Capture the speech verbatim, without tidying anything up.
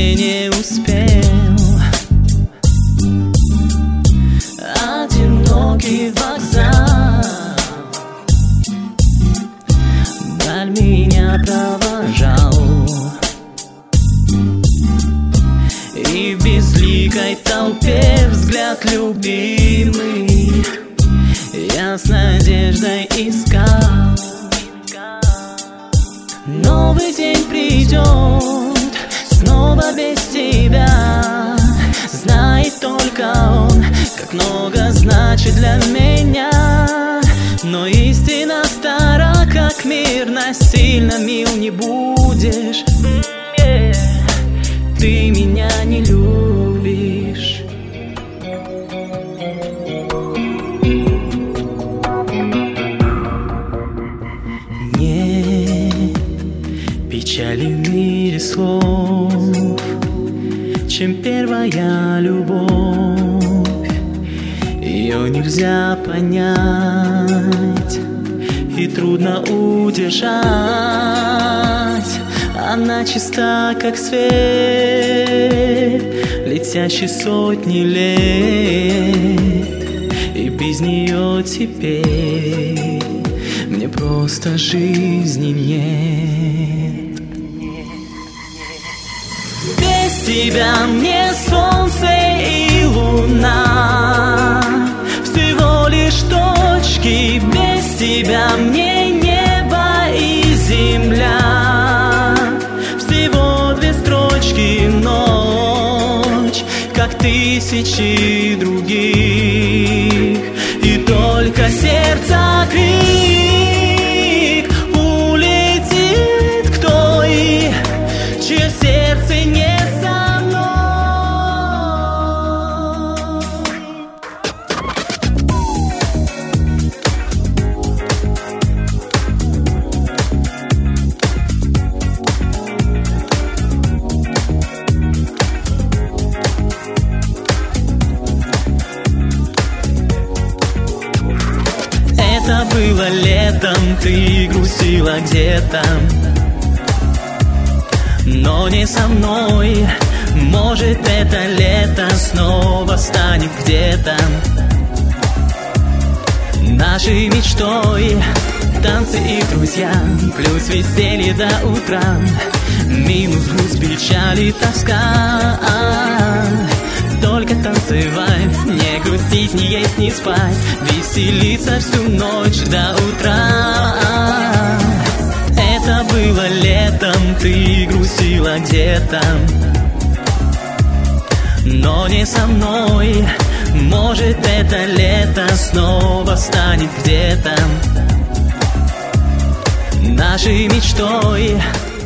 тебе не успел. Одинокий вокзал вдаль меня провожал, и в безликой толпе взгляд любимый я с надеждой искал. Новый день придет снова без тебя, знает только он, как много значит для меня. Но истина стара, как мир, насильно мил не будешь. Ты меня не любишь. Нет печали в мире слов, чем первая любовь. Ее нельзя понять и трудно удержать. Она чиста, как свет, летящий сотни лет, и без нее теперь мне просто жизни нет. Без тебя мне солнце и луна всего лишь точки, без тебя мне небо и земля всего две строчки. Ночь, как тысячи других, и только сердце крик. Улетит кто и чье сердце не со мной. Это было летом, ты грустила где-то, но не со мной. Может, это лето снова станет где-то нашей мечтой. Танцы и друзья, плюс веселье до утра, минус грусть, печаль и тоска. Только танцевать, не грустить, не есть, не спать, веселиться всю ночь до утра. Это было летом, ты грустила где-то, но не со мной. Может, это лето снова станет где-то нашей мечтой.